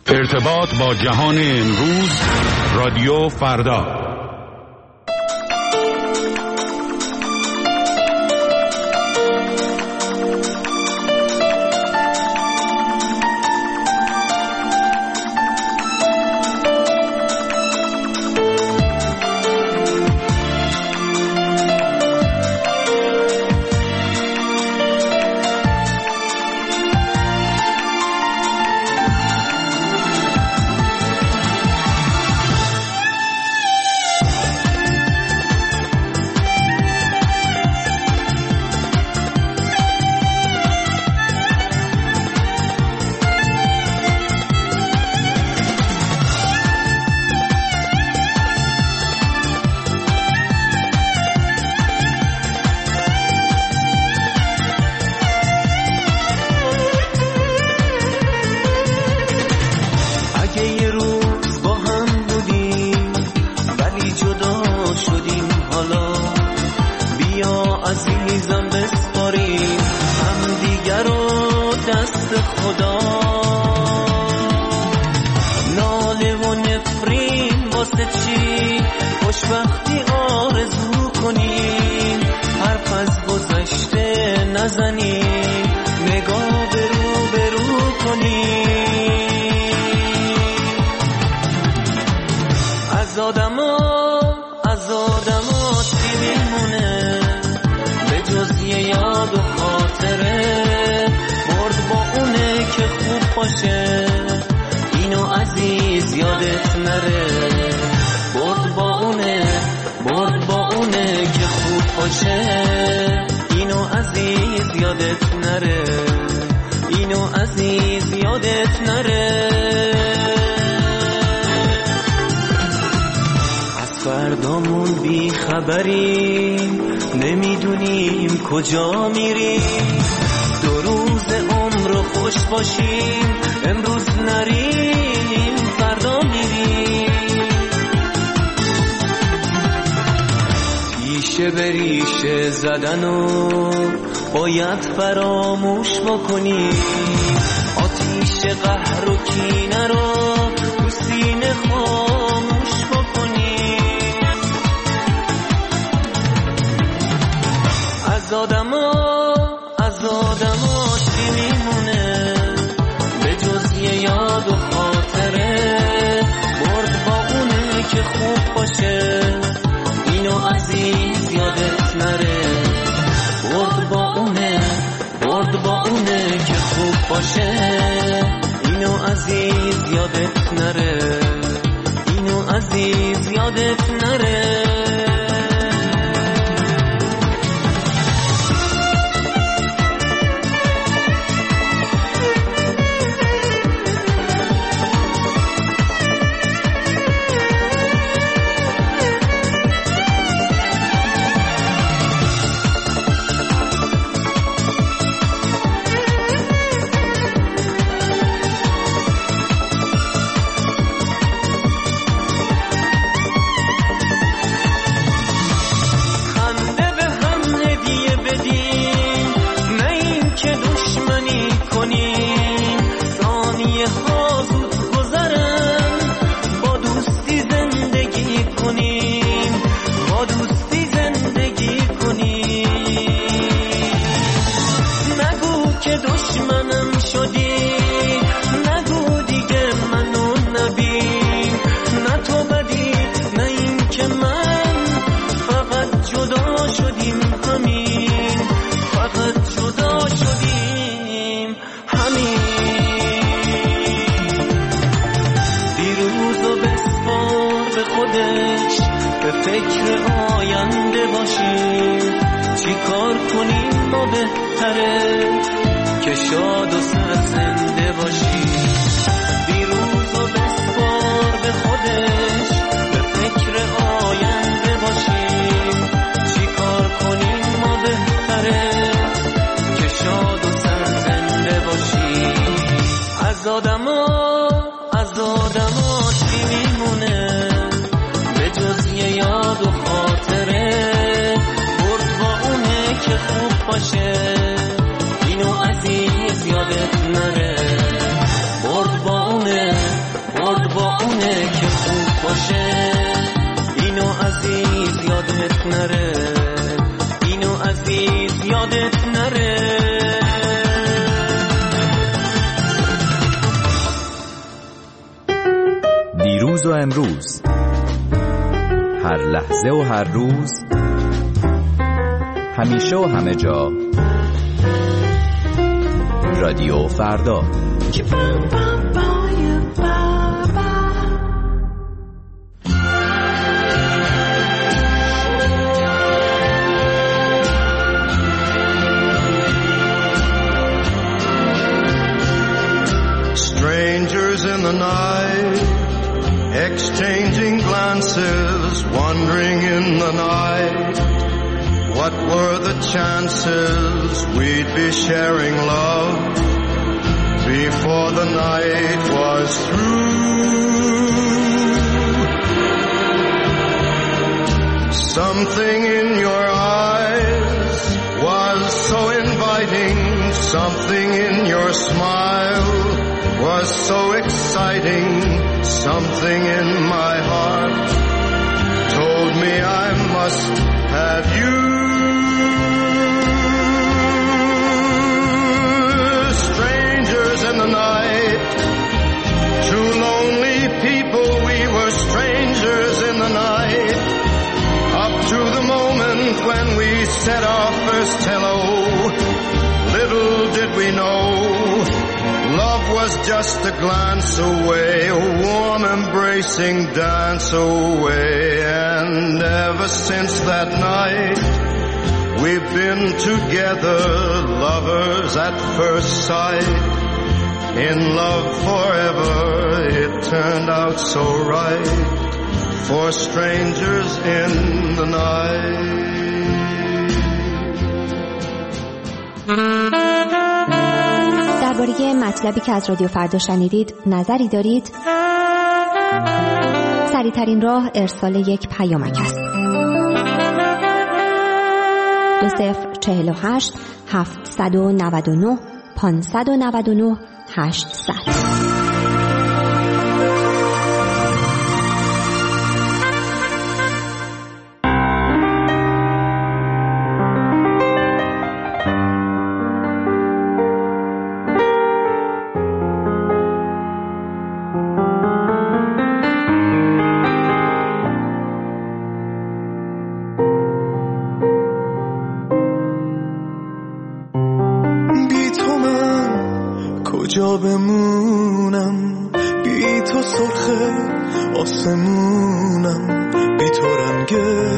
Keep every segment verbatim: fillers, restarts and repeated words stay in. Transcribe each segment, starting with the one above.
ارتباط با جهان امروز، رادیو فردا. کجا میریم؟ دو روز عمر رو خوش باشیم، امروز نریم فردا میریم. پیشه به ریشه زدن و باید فراموش بکنیم، آتیش قهر و کینه رو تو سینه خاموش بکنیم. از آدما از آدما چی میمونه به جز یه یاد و خاطره؟ برد با اونه که خوب باشه، اینو عزیز یادت نره. برد با اونه برد با اونه که خوب باشه، اینو عزیز یادت نره، اینو عزیز یادت نره. به فکر آینده باشیم، چی کار کنیم ما بهتره که شاد و سرزنده باشیم. دیروز و بسپار به خودش، به فکر آینده باشیم، چی کار کنیم ما بهتره که شاد و سرزنده باشیم. از آدما از آدما چی میمونه به جز یه یاد و خاطره؟ برد با اونه که خوب باشه، اینو عزیز یادت نره. برد با اونه نره، اینو عزیز یادت نره. دیروز و امروز، هر لحظه و هر روز، همیشه و همه جا، رادیو فردا. Strangers in the night, exchanging glances, wandering in the night. What were the chances we'd be sharing love before the night was through? Something in your eyes was so inviting, something in your smile was so exciting, something in my heart told me I must have you. Strangers in the night, two lonely people, we were strangers in the night, up to the moment when we said our first hello. Little did we know love was just a glance away, a warm embracing dance away. And ever since that night, we've been together, lovers at first sight. In love forever, it turned out so right, for strangers in the night. درباره مطلبی که از رادیو فردا شنیدید نظری دارید؟ سریع‌ترین راه ارسال یک پیامک است. دو صفر چهل و هشت هفتصد و نود و نه پانصد و نود و نه هشتصد. کجا بمونم بی تو، سرخ آسمونم بی تو، رنگ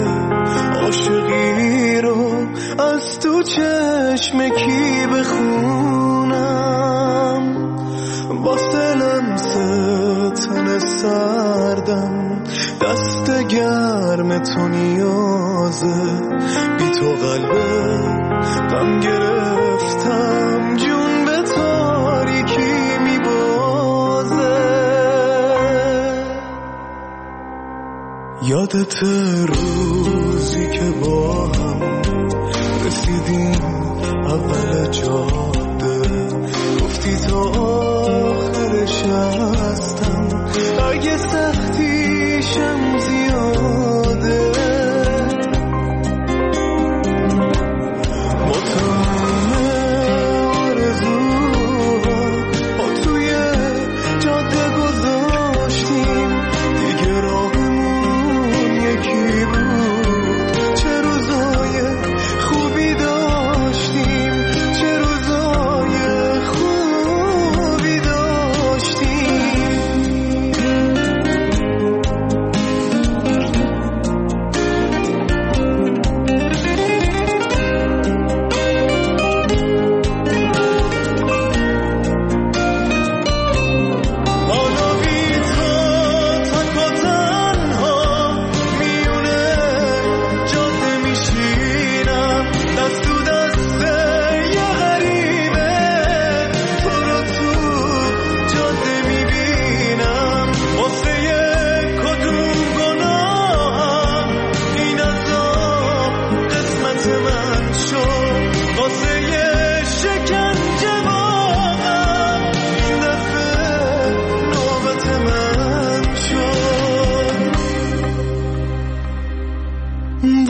عاشقی رو از تو چشم کی بخونم. واسه لمسه تن سردم دست گرم تو نیازه، بی تو قلبه غم گرفتم، جون به تاریکی میبازه. یادت روزی که با هم رسیدیم اول جاده، گفتی تا آخرش هستم، اگه سختیشم زیاده.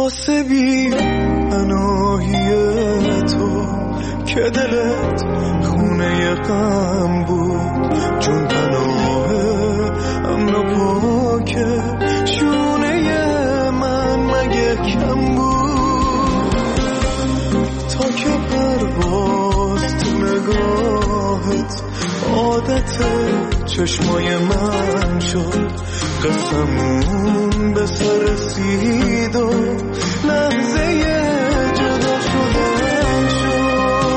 واسه بی پناهی تو که دلت خونه غم بود، جون پناه امن و پاکه شونه من مگه کم بود؟ تا که پرواز تو نگاهت عادت چشمای من شد، قسمون به سر رسید و لحظه جدا شدن شد.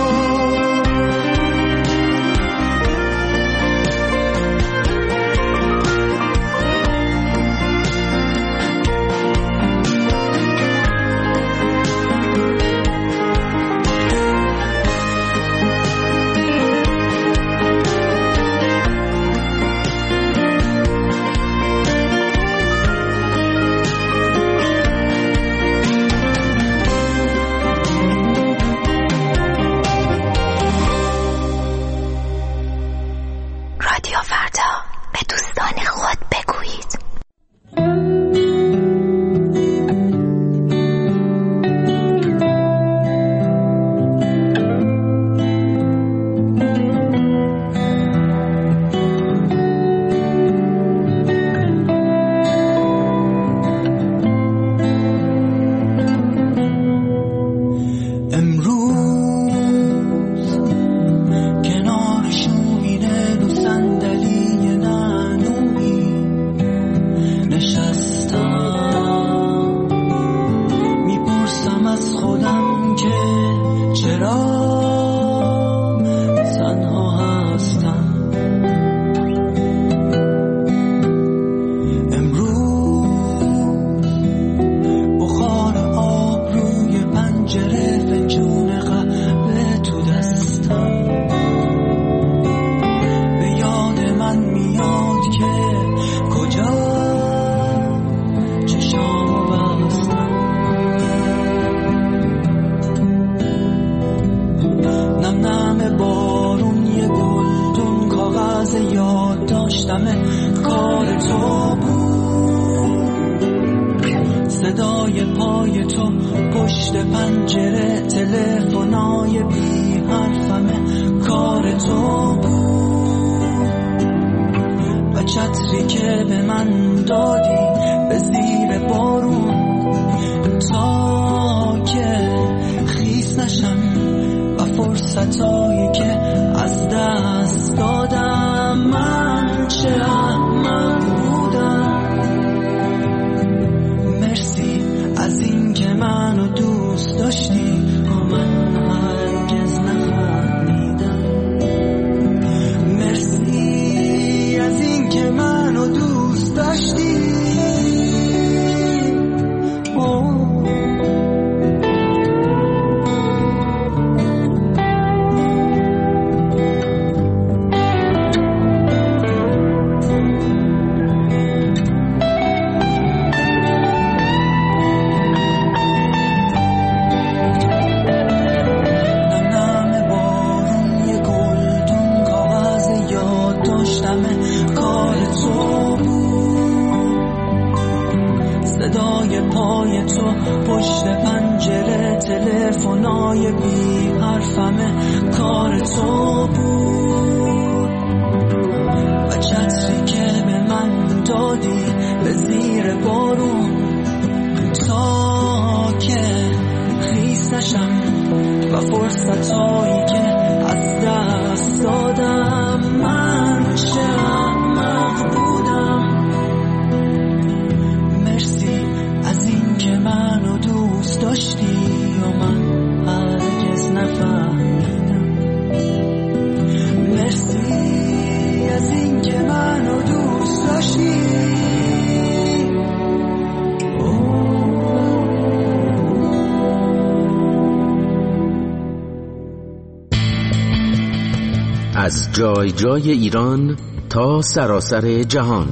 از جای جای ایران تا سراسر جهان،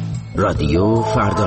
رادیو فردا.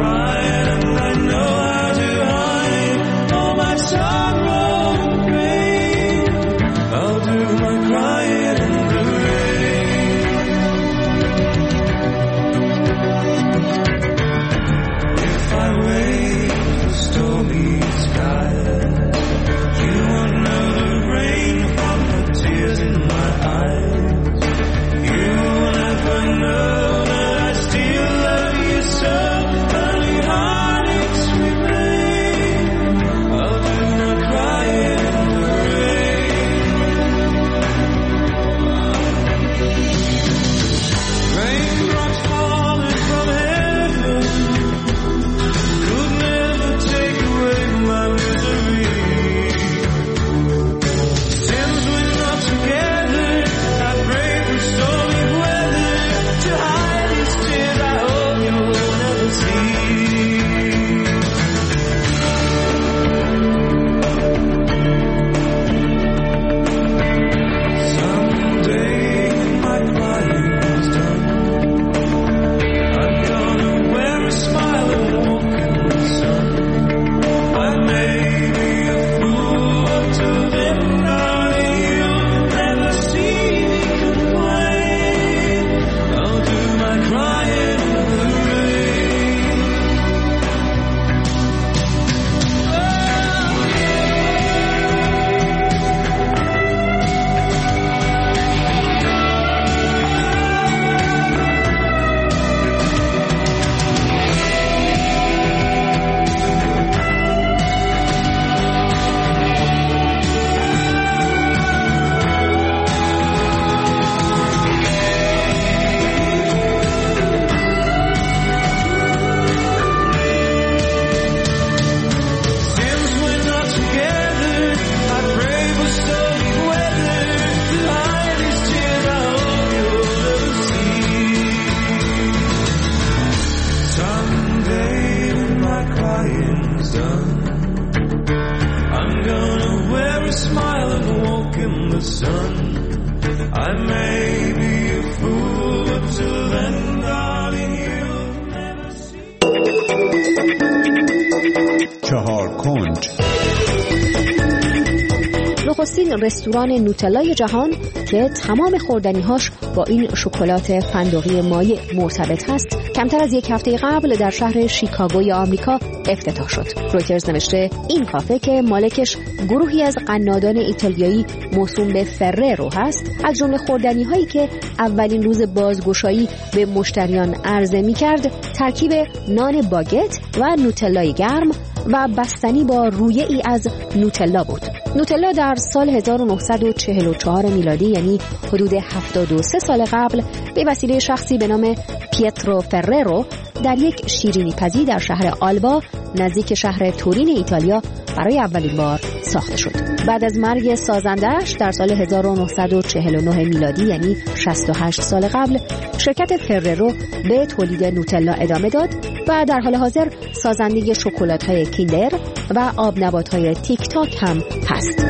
نخستین رستوران نوتلای جهان که تمام خوردنی‌هاش با این شکلات فندقی مایع مرتبط هست، کمتر از یک هفته قبل در شهر شیکاگوی آمریکا افتتاح شد. رویترز نوشته این کافه که مالکش گروهی از قنادان ایتالیایی موسوم به فرررو هست، از جمله خوردنی‌هایی که اولین روز بازگشایی به مشتریان عرضه می‌کرد، ترکیب نان باگت و نوتلای گرم و بستنی با رویه‌ای از نوتلا بود. نوتلا در سال هزار و نهصد و چهل و چهار میلادی، یعنی حدود هفتاد و سه سال قبل، به وسیله شخصی به نام پیترو فرررو در یک شیرینی پزی در شهر آلبا نزدیک شهر تورین ایتالیا برای اولین بار ساخته شد. بعد از مرگ سازنده‌اش در سال هزار و نهصد و چهل و نه میلادی، یعنی شصت و هشت سال قبل، شرکت فرررو به تولید نوتلا ادامه داد و در حال حاضر سازنده شکلات‌های کیندر و آب نبات‌های تیک تاک هم هست.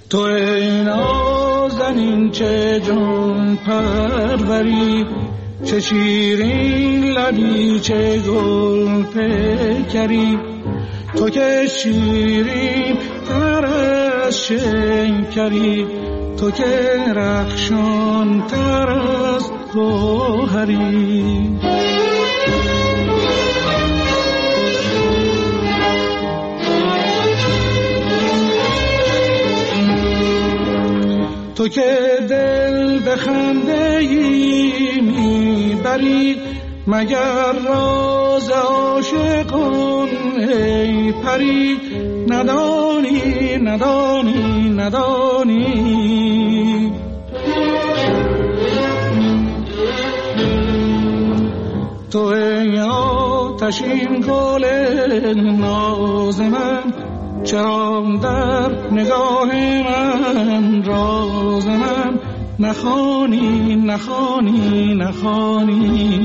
تو ای نازنین چه جان پروری، چه شیرین لبی چه گل پیکری، تو که شیرین تر از شکری، تو که رخشان تر از گوهری. تو که دل به خنده ای میبری، مگر راز عاشقان ای پری، ندانی ندانی ندانی. تو ای آتشین گل ناز من، چرا در نگاه من راز من نخوانی نخوانی نخوانی.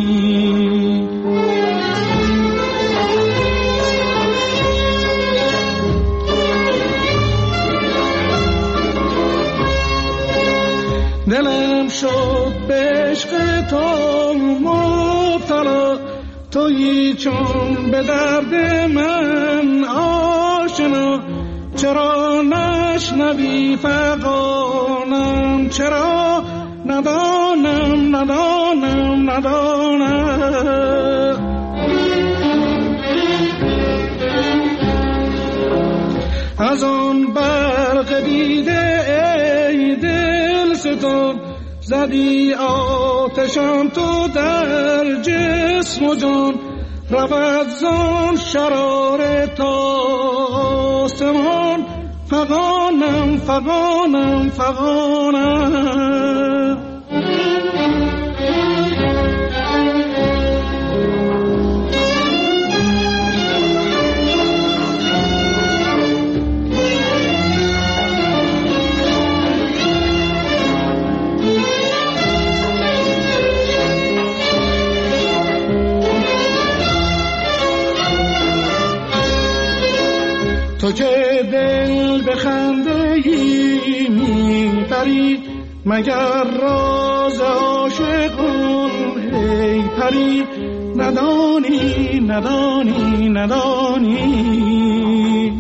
دلم شد به عشق تو مبتلا، تویی چون به درد من آشنا. چرا نشنوی فغانم، چرا ندانم ندانم ندانم. از آن برق دیده ای دل ستان، زدی آتشم تو در جسم و جان. رود زان شرار تا آسمان، فغانم فغانم فغانم. تو که دل به خنده ای میبری، مگر راز عاشقان ای پری، ندانی ندانی ندانی.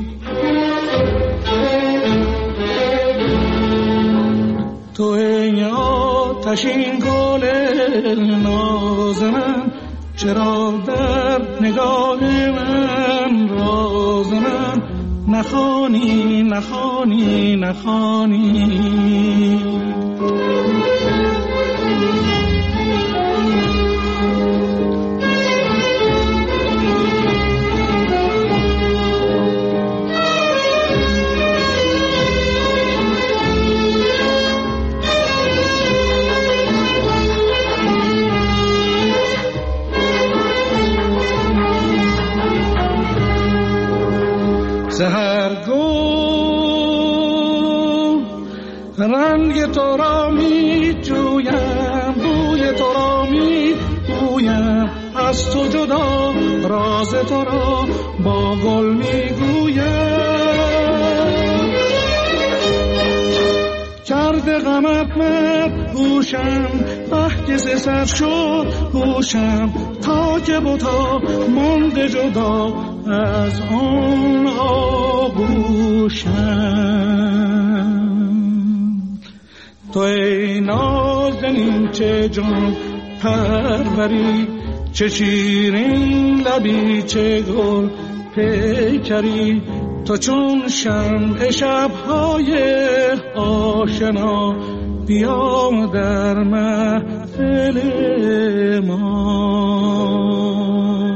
تو ای آتشین گل ناز من، چرا در نگاه من راز من نخوانی نخوانی نخوانی. سحرگو رنگ تو را می جویم، بوی تو را می بویم، از تو جدا راز تو را با گل می گویم. کرده غمت من گوشم، بحک ز سر شد گوشم، تا که بتا مانده جدا از آن آغوشم. تو ای نازنین چه جان پروری، چه شیرین لبی چه گل پیکری، تو چون شمع شب‌های آشنا، بیا در محفل ما.